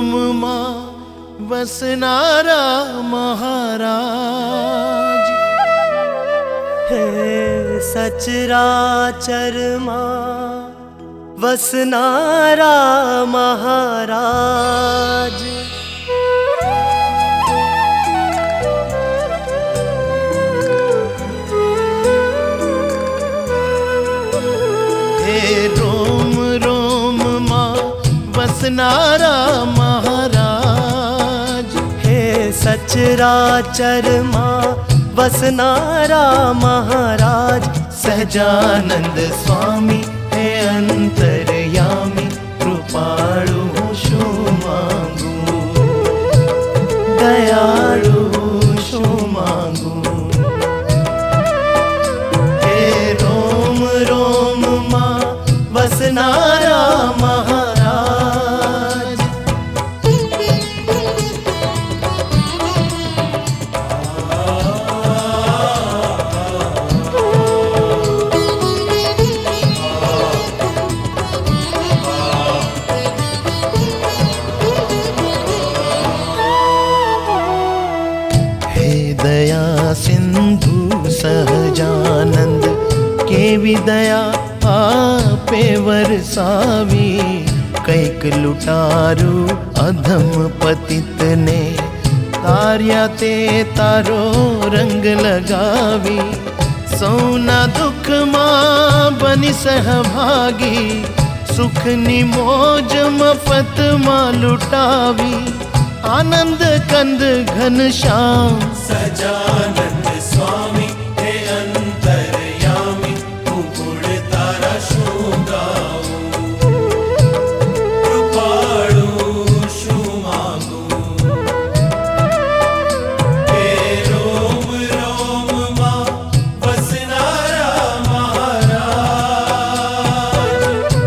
रोम मां वसनारा महाराज। हे सचराचर मां वसनारा महाराज। हे रोम रोम मां वसनारा महाराज। हे सचराचर मां वसनारा महाराज। सहजानंद स्वामी हे अंतरयामी, कृपाळु शो मांगू, दयाळु शो मांगू। हे रोम रोम मां वसनारा महाराज। दया सिंधु सहजानंद केवी दया आपे वरसावी। कैक लुटारू अधम पतित ने तार्या ते तारो रंग लगावी। सौना दुख मां बनी सहभागी, सुखनी मौज मफत मां लुटावी। आनंद कंद घनश्याम सजानंद स्वामी हे अंतरयामी, मुकुड़ तारा शो गाऊं, कृपाळु शो मांगू। हे रोम रोम मां वसनारा महाराज।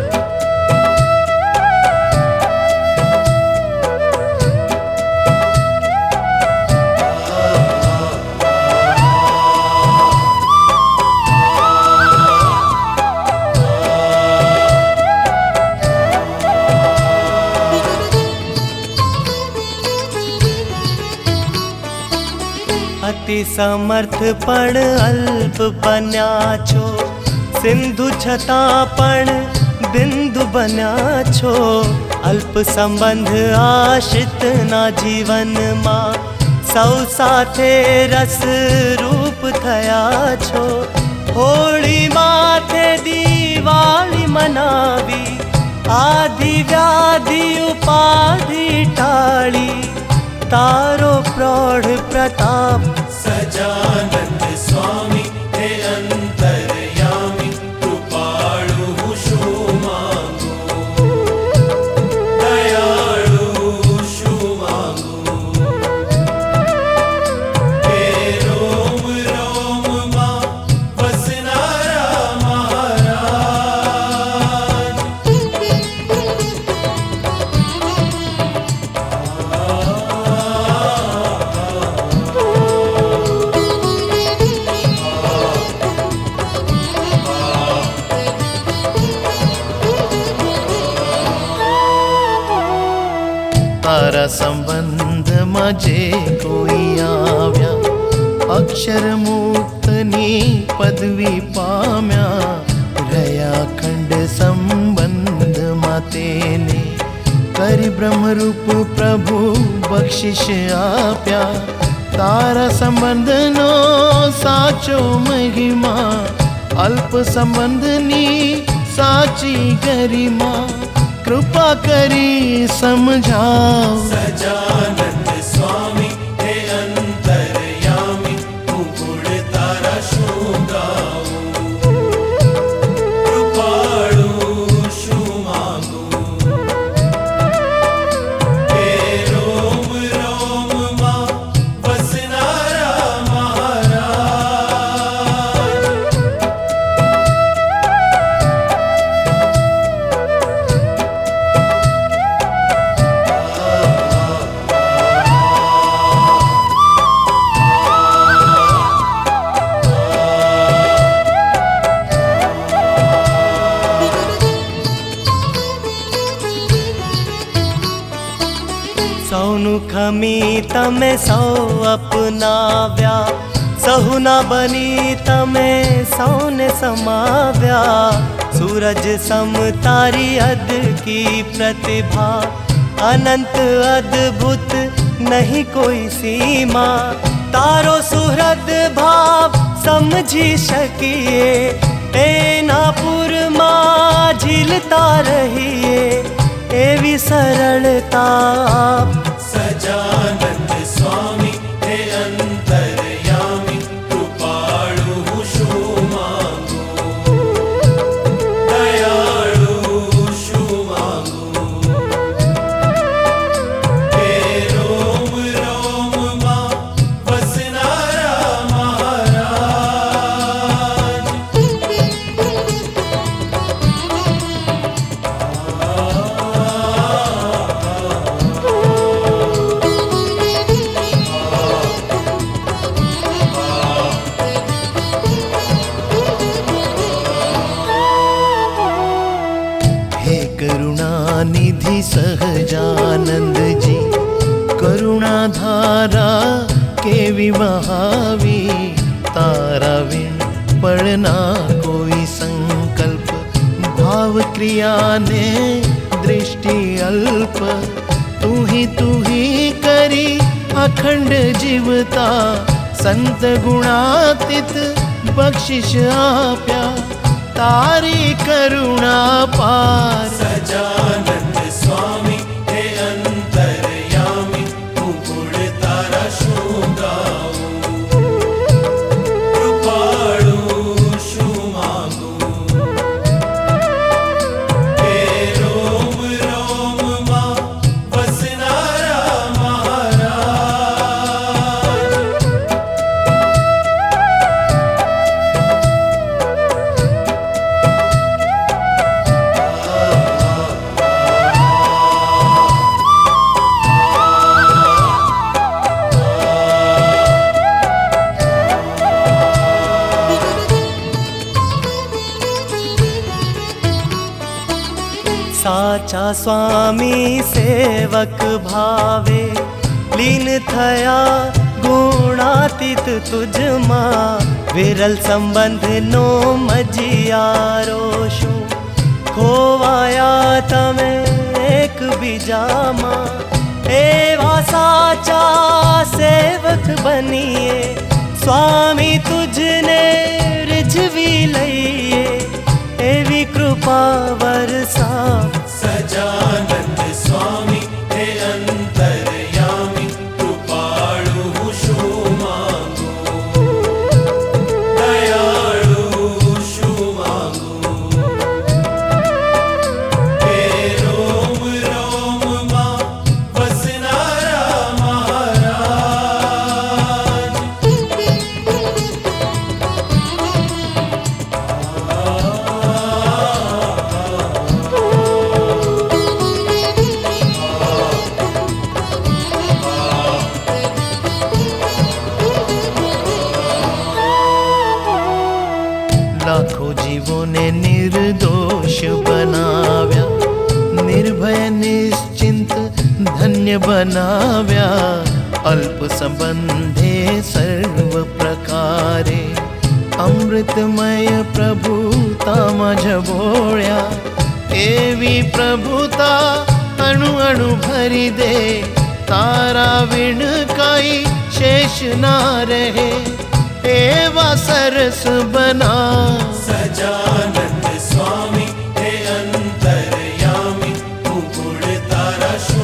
अति समर्थ पण अल्प बन्या छो, सिंधु छता पण बिंदु बन्या छो। अल्प संबंध आशित ना जीवन मां, सौ साथे रस रूप थया छो। होली माथे दीवाली मनावी, आदि व्याधि उपाधि टाली। तारो प्रौढ़ प्रताप सजानंद स्वामी हे अंतरयामी, कृपाळु शो मांगू, दयाळु शो मांगू। हे रोम रोम मां वसनारा महाराज। तारा संबंध मजे कोई आव्या, अक्षर मुक्तनी पदवी पाम्या। रया खंड संबंध मातेने, करी ब्रह्मरूप प्रभु बख्शिश आप्या। तारा संबंध नो साचो महिमा, अल्प संबंधनी साची गरिमा। कृपा करी समझाओ सजानंद स्वामी हे अंतरयामी, मुकुड़ तारा शो गाऊं, कृपाळु शो मांगू। हे रोम रोम मां वसनारा महाराज। સૌનું ખમી તમે સૌ અપનાવ્યા, સહુના બની તમે સૌને સમાવ્યા। सूरज सम तारी अद की प्रतिभा, अनंत अद्भुत नहीं कोई सीमा। तारो सुहृद भाव समझी શકીએ, એના પૂરમાં ઝીલતા રહીએ, એવી સરળતા। સજાનંદ સ્વામી હે અંતરયામી, કૃપાળુ હું શું માંગુ, દયાળુ શું માંગુ। હે રોમ રોમમાં વસનારા મહારાજ, हे करुणानिधि सहजानंद जी, करुणाधारा केवी वहावी। तारा विण पड़ना कोई संकल्प, भाव क्रिया ने दृष्टि अल्प। तू ही करी अखंड जीवता, संत गुणातीत बख्शिश आप्या। तारी करुणा पार સજાનંદ સ્વામી હે અંતરયામી, હું ગુણ તારા શું ગાઉં, કૃપાળુ શું માંગું। હે રોમ રોમમાં વસનારા મહારાજ, साचा स्वामी सेवक भावे, लीन थया गुणातीत तुझमा। विरल संबंध नो मजियारो શું, ખોવાયા તમે એક બીજામાં। એવા સાચા સેવક બનીએ, સ્વામી તુજને રીઝવી લઈએ, એવી કૃપા વરસા। સજાનંદ સ્વામી હે અંતરયામી, કૃપાળુ હું શું માંગું, દયાળુ શું માંગું। હે રોમ રોમમાં વસનારા મહારાજ, लाखों जीवों ने निर्दोष बनाव्या, निर्भय निश्चिंत धन्य बनाव्या। अल्प संबंधे सर्व प्रकारे, अमृतमय प्रभुताમાં ઝબોળ્યા। એવી પ્રભુતા અણુ અણુ ભરી દે, તારા વિણ કાંઈ શેષ ના રહે, એવા સરસ બના। સજાનંદ સ્વામી હે અંતરયામી, હું ગુણ તારા